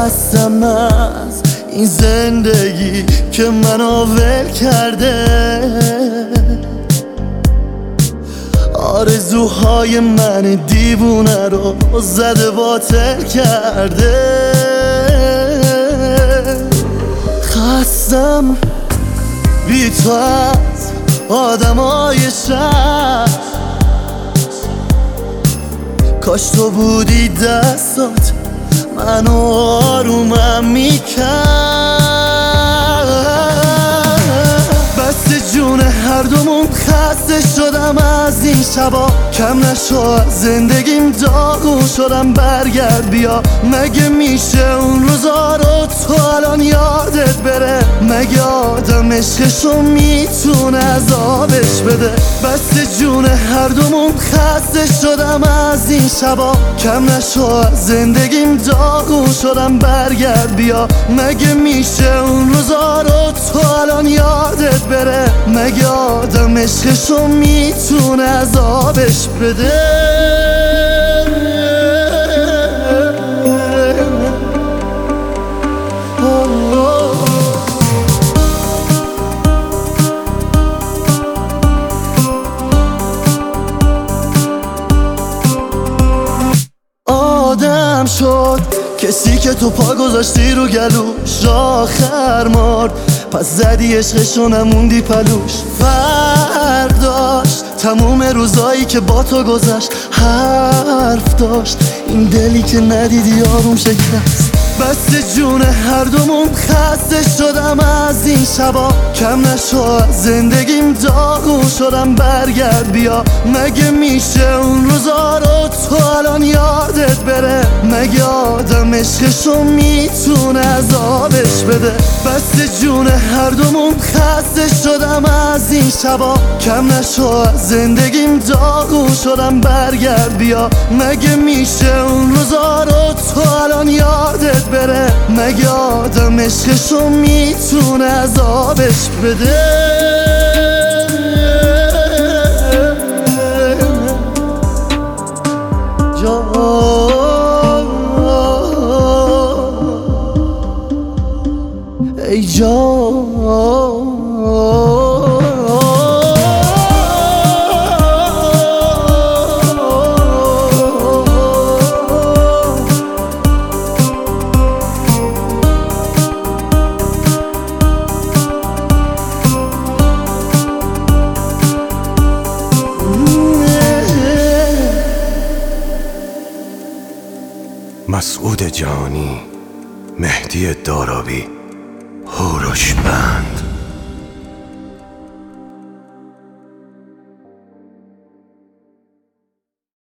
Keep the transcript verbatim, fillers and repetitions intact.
خستم از این زندگی که منو ول کرده، آرزوهای من دیوونه رو زده باطل کرده. خستم بی تو از آدمای شهر، کاش تو بودی دستات منو آرومم میکرد. بس جون هر دومون خسته شدم از این شبا، کم نشو از زندگیم داغون شدم. برگرد بیا، مگه میشه اون روزا رو تو الان یادت بره؟ مگه آدم عشقشو میتونه عذابش بده؟ بس جون هر دومون خسته شدم از این شبا، کم نشو از زندگیم داغون شدم. برگرد بیا، مگه میشه اون روزا رو تو الان یادت بره؟ مگه آدم عشقشو میتونه عذابش بده؟ آدم شد کسی که تو پا گذاشتی رو گلوش، آخر مرد پس زدی عشقشو نموندی پلوش. فرق داشت تموم روزایی که با تو گذشت، حرف داشت این دلی که ندیدی آروم شکست. بس جون هر دومون خسته شدم از این شبا، کم نشو از زندگیم داغون شدم. برگرد بیا، مگه میشه اون روزا رو تو الان یادت بره؟ مگه آدم عشقشو میتونه عذابش بده؟ بس جون هر دومون خسته شدم از این شبا، کم نشو از زندگیم داغون شدم. برگرد بیا، مگه میشه اون روزا رو تو الان یادت بره؟ مگه آدم عشقشو میتونه عذابش بده؟ ای جان مسعود جانی، مهدی دارابی، هوروش بند.